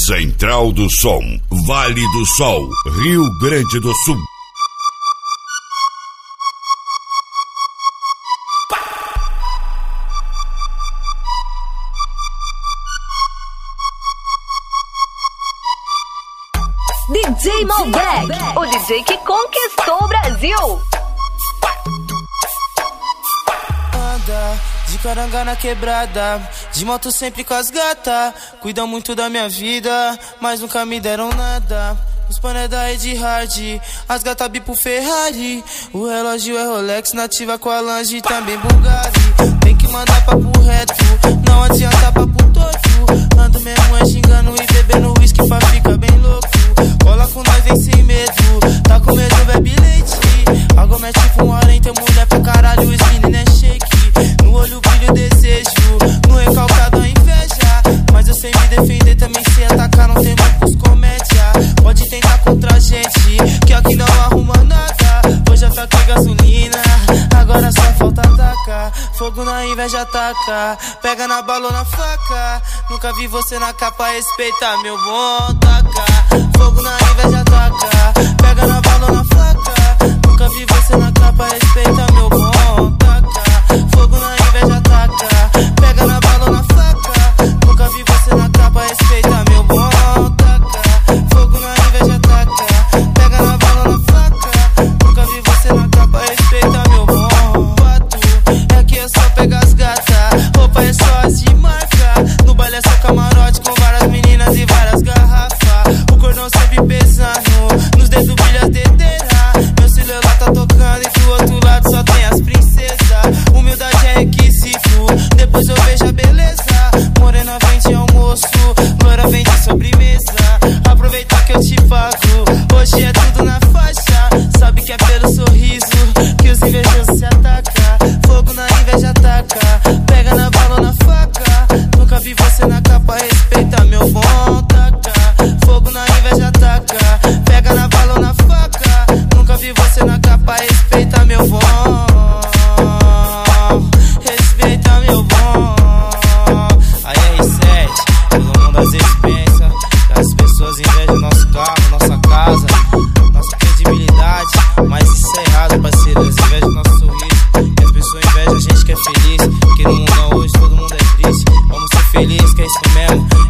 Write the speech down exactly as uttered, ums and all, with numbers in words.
Central do Som, Vale do Sol, Rio Grande do Sul. D J Malbec, o D J que conquistou o Brasil. Anda de caranga na quebrada, de moto sempre com as gata. Cuidam muito da minha vida, mas nunca me deram nada. Os pané da Ed Hard, as gata bipo Ferrari. O relógio é Rolex, nativa com a Lange, também Bulgari. Tem que mandar papo reto, não adianta papo torto. Ando mesmo é xingando e bebendo whisky pra ficar bem louco. Cola com nós, vem sem medo, tá com medo, bebe leite. Água mete tipo um hora, tem mulher pra caralho, os meninos é shake. No olho brilho desejo, no recalcado a inveja. Mas eu sei me defender, também sei atacar, não tem muitos comédia. Pode tentar contra a gente, que aqui não arruma nada. Hoje já taquei gasolina, agora só falta atacar. Fogo na inveja ataca, pega na bala ou na faca. Nunca vi você na capa, respeita meu bom, taca. Fogo na inveja ataca, pega na bala ou na faca. Nunca vi você na capa, respeita meu bom, taca. Fogo na inveja ataca, pega na bala ou na faca. Nunca vi você na capa, respeita meu bom, taca. Fogo na inveja ataca, pega na bala ou na faca. Nunca vi você na capa, respeita meu bom. Pato, é que é só pegar as gata, roupa é só as de marca. No baile é só camarote com várias meninas e várias garrafas. O cordão sempre pesando, nos dedos brilha a dedeira. Meu celular tá tocando e do outro lado só tem as princesas. Humildade é requisito, depois eu vejo a beleza. Morena vem de almoço, loira vem de sobremesa. Aproveita que eu te pago, hoje é tudo na faixa. Sabe que é pelo sorriso que os invejosos se atacam. Fogo na inveja ataca, pega na bala ou na faca. Nunca vi você na capa, respeita meu bom, taca. Fogo na inveja ataca, pega na bala ou na faca. Nunca vi você na capa, respeita meu bom. Respeita meu bom. A R sete, todo mundo às vezes pensa que as pessoas invejam nosso carro, nossa casa, nossa credibilidade. Mas isso é errado, parceiro, eles invejam nosso sorriso. E as pessoas invejam a gente que é feliz, porque no mundo hoje todo mundo é triste. Vamos ser felizes, que é isso mesmo.